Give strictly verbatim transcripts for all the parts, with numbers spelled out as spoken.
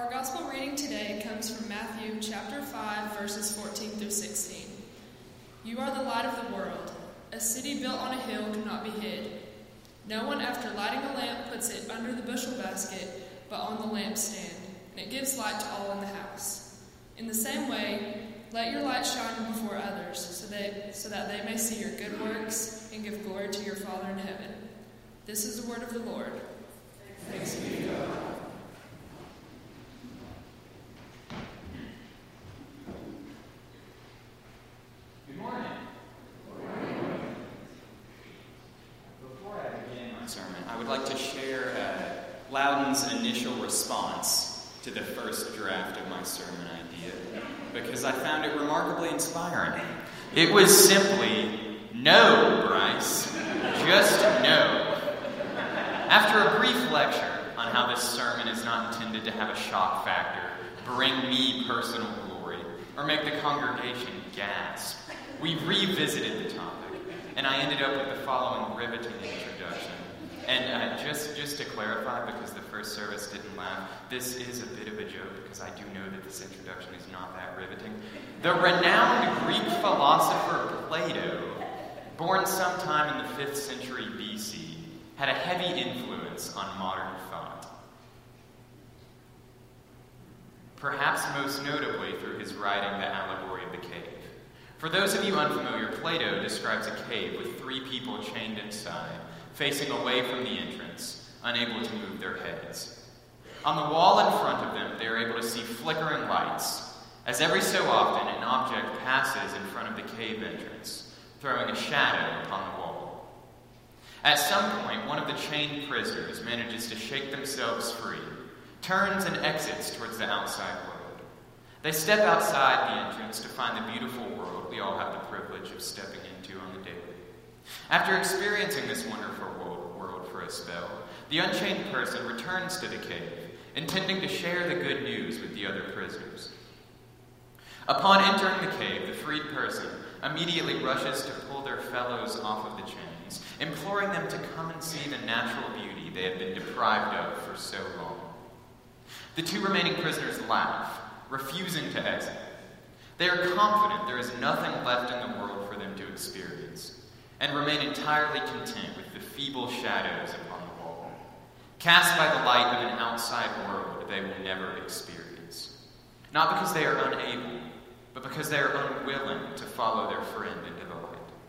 Our gospel reading today comes from Matthew chapter five, verses fourteen through sixteen. You are the light of the world. A city built on a hill cannot be hid. No one, after lighting a lamp, puts it under the bushel basket, but on the lampstand, and it gives light to all in the house. In the same way, let your light shine before others, so that, so that they may see your good works and give glory to your Father in heaven. This is the word of the Lord. Thanks be to God. Good morning. Good morning. Before I begin my sermon, I would like to share uh, Loudon's initial response to the first draft of my sermon idea, because I found it remarkably inspiring. It was simply, "No, Bryce. Just no." After a brief lecture on how this sermon is not intended to have a shock factor, bring me personal glory, or make the congregation gasp, we revisited the topic, and I ended up with the following riveting introduction. And uh, just, just to clarify, because the first service didn't laugh, this is a bit of a joke, because I do know that this introduction is not that riveting. The renowned Greek philosopher Plato, born sometime in the fifth century B C, had a heavy influence on modern thought. Perhaps most notably through his writing The Allegory of the Cave. For those of you unfamiliar, Plato describes a cave with three people chained inside, facing away from the entrance, unable to move their heads. On the wall in front of them, they are able to see flickering lights, as every so often an object passes in front of the cave entrance, throwing a shadow upon the wall. At some point, one of the chained prisoners manages to shake themselves free, turns and exits towards the outside world. They step outside the entrance to find the beautiful world we all have the privilege of stepping into on the daily. After experiencing this wonderful world, world for a spell, the unchained person returns to the cave, intending to share the good news with the other prisoners. Upon entering the cave, the freed person immediately rushes to pull their fellows off of the chains, imploring them to come and see the natural beauty they had been deprived of for so long. The two remaining prisoners laugh, refusing to exit. They are confident there is nothing left in the world for them to experience, and remain entirely content with the feeble shadows upon the wall, cast by the light of an outside world they will never experience. Not because they are unable, but because they are unwilling to follow their friend into the light.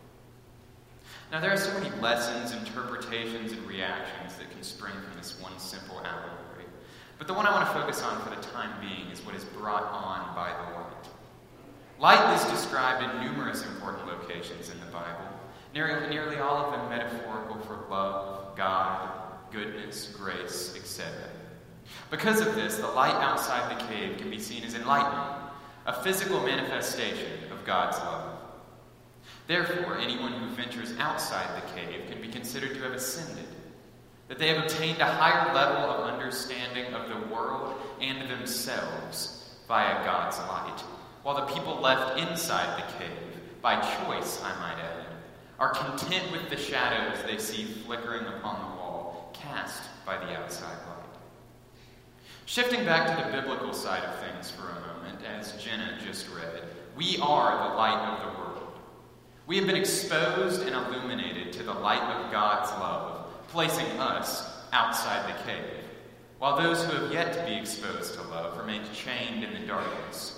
Now, there are so many lessons, interpretations, and reactions that can spring from this one simple allegory, but the one I want to focus on for the time being is what is brought on by the light. Light is described in numerous important locations in the Bible, nearly, nearly all of them metaphorical for love, God, goodness, grace, et cetera. Because of this, the light outside the cave can be seen as enlightenment, a physical manifestation of God's love. Therefore, anyone who ventures outside the cave can be considered to have ascended, that they have obtained a higher level of understanding of the world and themselves via God's light, while the people left inside the cave, by choice, I might add, are content with the shadows they see flickering upon the wall, cast by the outside light. Shifting back to the biblical side of things for a moment, as Jenna just read, we are the light of the world. We have been exposed and illuminated to the light of God's love, placing us outside the cave, while those who have yet to be exposed to love remain chained in the darkness.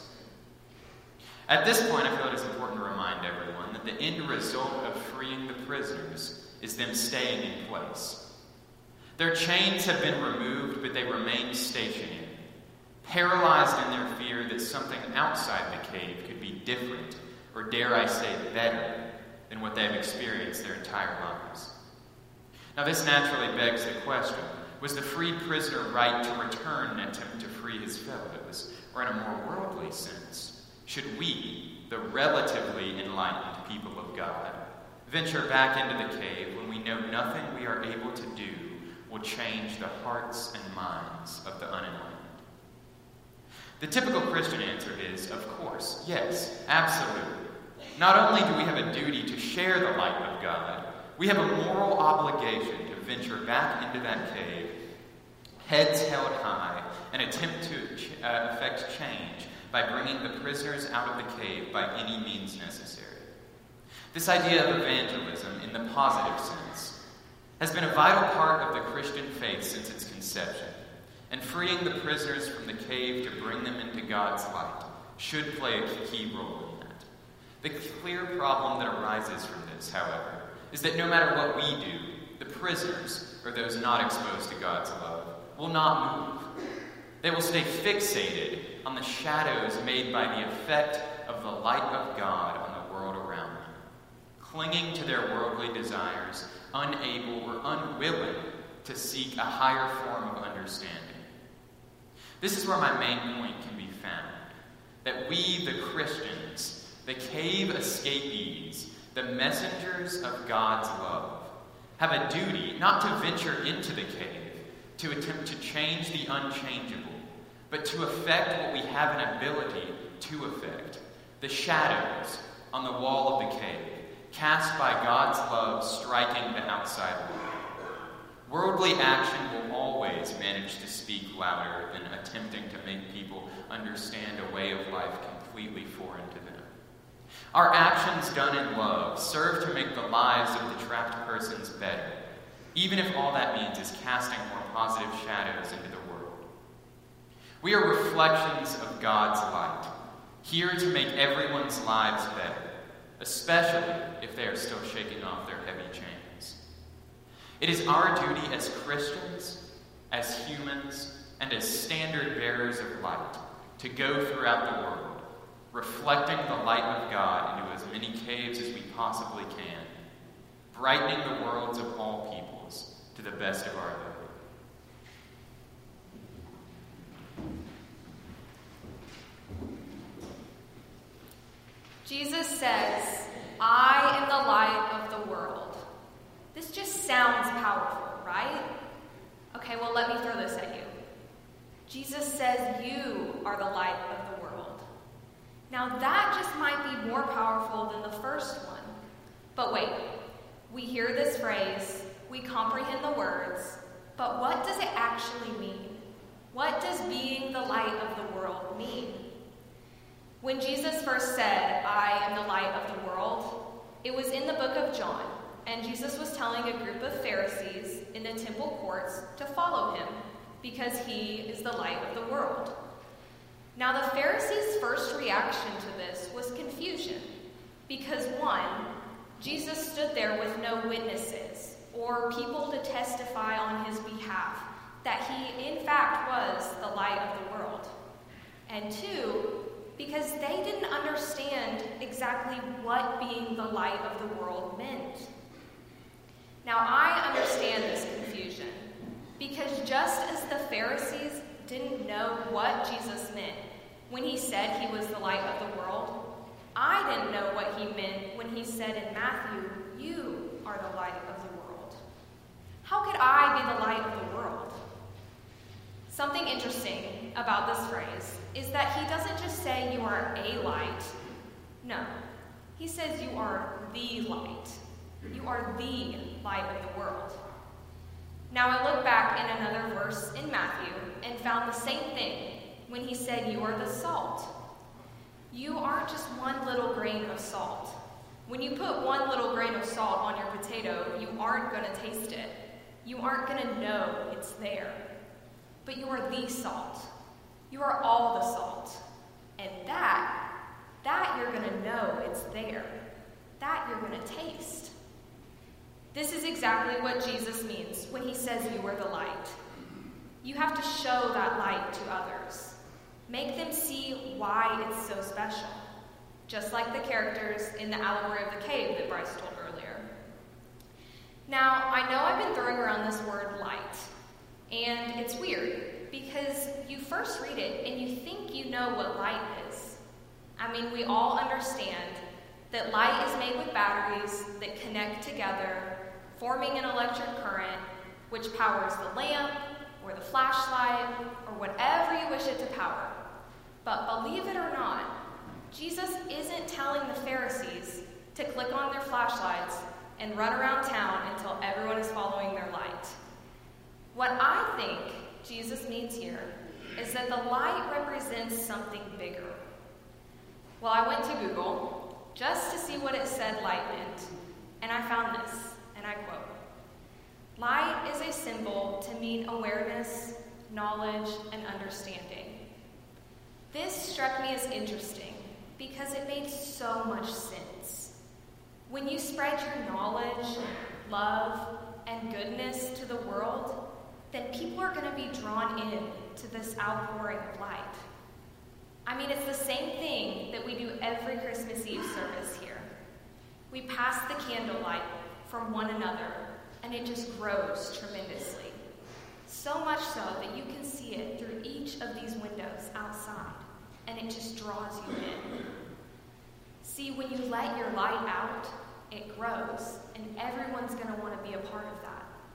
At this point, I feel it is important to remind everyone that the end result of freeing the prisoners is them staying in place. Their chains have been removed, but they remain stationary, paralyzed in their fear that something outside the cave could be different, or dare I say better, than what they have experienced their entire lives. Now, this naturally begs the question, was the freed prisoner right to return and attempt to free his fellows, or in a more worldly sense, should we, the relatively enlightened people of God, venture back into the cave when we know nothing we are able to do will change the hearts and minds of the unenlightened? The typical Christian answer is, of course, yes, absolutely. Not only do we have a duty to share the light of God, we have a moral obligation to venture back into that cave, heads held high, and attempt to ch- uh, effect change by bringing the prisoners out of the cave by any means necessary. This idea of evangelism, in the positive sense, has been a vital part of the Christian faith since its conception, and freeing the prisoners from the cave to bring them into God's light should play a key role in that. The clear problem that arises from this, however, is that no matter what we do, the prisoners, or those not exposed to God's love, will not move. They will stay fixated on the shadows made by the effect of the light of God on the world around them, clinging to their worldly desires, unable or unwilling to seek a higher form of understanding. This is where my main point can be found, that we, the Christians, the cave escapees, the messengers of God's love, have a duty not to venture into the cave, to attempt to change the unchangeable, but to effect what we have an ability to effect, the shadows on the wall of the cave, cast by God's love striking the outside world. Worldly action will always manage to speak louder than attempting to make people understand a way of life completely foreign to them. Our actions done in love serve to make the lives of the trapped persons better, even if all that means is casting more positive shadows into the world. We are reflections of God's light, here to make everyone's lives better, especially if they are still shaking off their heavy chains. It is our duty as Christians, as humans, and as standard bearers of light to go throughout the world, reflecting the light of God into as many caves as we possibly can, brightening the worlds of all peoples to the best of our ability. Jesus says, "I am the light of the world." This just sounds powerful, right? Okay, well, let me throw this at you. Jesus says you are the light of the world. Now, that just might be more powerful than the first one. But wait, we hear this phrase, we comprehend the words, but what does it actually mean? What does being the light of the world mean? When Jesus first said, "I am the light of the world," it was in the book of John, and Jesus was telling a group of Pharisees in the temple courts to follow him because he is the light of the world. Now, the Pharisees' first reaction to this was confusion because, one, Jesus stood there with no witnesses or people to testify on his behalf that he, in fact, was the light of the world. And two, because they didn't understand exactly what being the light of the world meant. Now, I understand this confusion, because just as the Pharisees didn't know what Jesus meant when he said he was the light of the world, I didn't know what he meant when he said in Matthew, "You are the light of the world." How could I be the light of the world? Something interesting about this phrase is that he doesn't just say you are a light. No, he says you are the light. You are the light of the world. Now, I look back in another verse in Matthew and found the same thing when he said you are the salt. You aren't just one little grain of salt. When you put one little grain of salt on your potato, you aren't going to taste it. You aren't going to know it's there. But you are the salt. You are all the salt. And that, that you're going to know it's there. That you're going to taste. This is exactly what Jesus means when he says you are the light. You have to show that light to others. Make them see why it's so special. Just like the characters in the allegory of the cave that Bryce told earlier. Now, I know I've been throwing around this word light. And it's weird, because you first read it and you think you know what light is. I mean, we all understand that light is made with batteries that connect together, forming an electric current, which powers the lamp, or the flashlight, or whatever you wish it to power. But believe it or not, Jesus isn't telling the Pharisees to click on their flashlights and run around town until everyone is following their light. What I think Jesus means here is that the light represents something bigger. Well, I went to Google just to see what it said light meant, and I found this, and I quote, "Light is a symbol to mean awareness, knowledge, and understanding." This struck me as interesting because it made so much sense. When you spread your knowledge, love, and goodness to the world, then people are going to be drawn in to this outpouring of light. I mean, it's the same thing that we do every Christmas Eve service here. We pass the candlelight from one another, and it just grows tremendously. So much so that you can see it through each of these windows outside, and it just draws you in. See, when you let your light out, it grows, and everyone's going to want to be a part of that.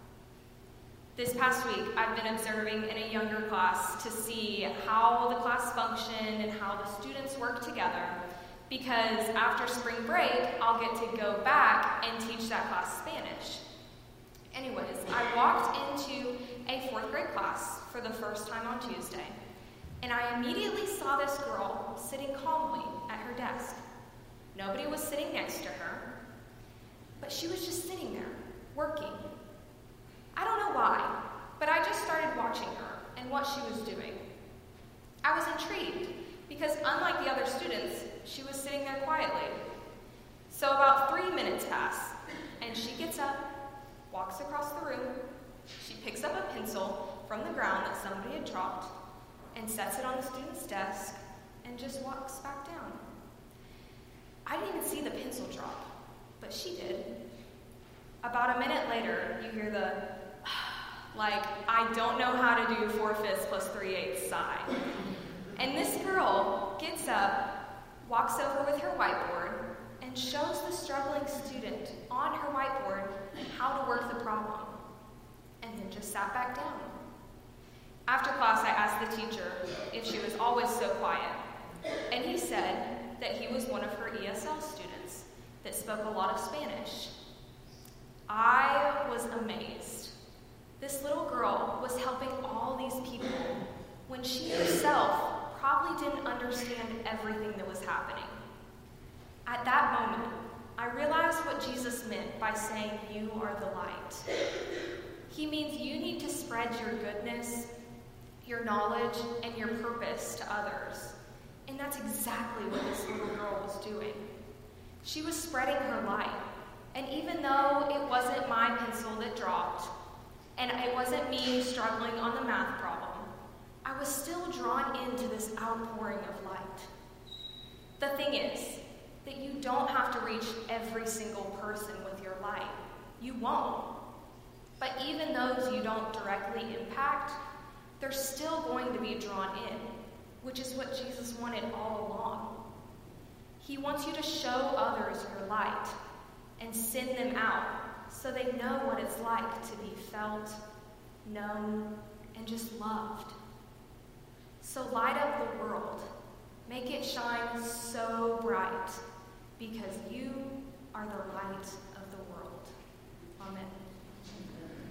This past week, I've been observing in a younger class to see how the class function and how the students work together, because after spring break, I'll get to go back and teach that class Spanish. Anyways, I walked into a fourth grade class for the first time on Tuesday, and I immediately saw this girl sitting calmly at her desk. Nobody was sitting next to her, but she was just sitting there, working. I don't know why, but I just started watching her and what she was doing. I was intrigued because unlike the other students, she was sitting there quietly. So about three minutes pass, and she gets up, walks across the room, she picks up a pencil from the ground that somebody had dropped, and sets it on the student's desk, and just walks back down. I didn't even see the pencil drop, but she did. About a minute later, you hear the, like, I don't know how to do four-fifths plus three-eighths sigh. And this girl gets up, walks over with her whiteboard, and shows the struggling student on her whiteboard how to work the problem, and then just sat back down. After class, I asked the teacher if she was always so quiet, and he said that he was one of her E S L students that spoke a lot of Spanish. I was amazed. This little girl was helping all these people when she herself probably didn't understand everything that was happening. At that moment, I realized what Jesus meant by saying, "You are the light." He means you need to spread your goodness, your knowledge, and your purpose to others. And that's exactly what this little girl was doing. She was spreading her light. And even though it wasn't my pencil that dropped, and it wasn't me struggling on the math problem, I was still drawn into this outpouring of light. The thing is that you don't have to reach every single person with your light. You won't. But even those you don't directly impact, they're still going to be drawn in, which is what Jesus wanted all along. He wants you to show others your light and send them out so they know what it's like to be felt, known, and just loved. So light up the world. Make it shine so bright, because you are the light of the world. Amen.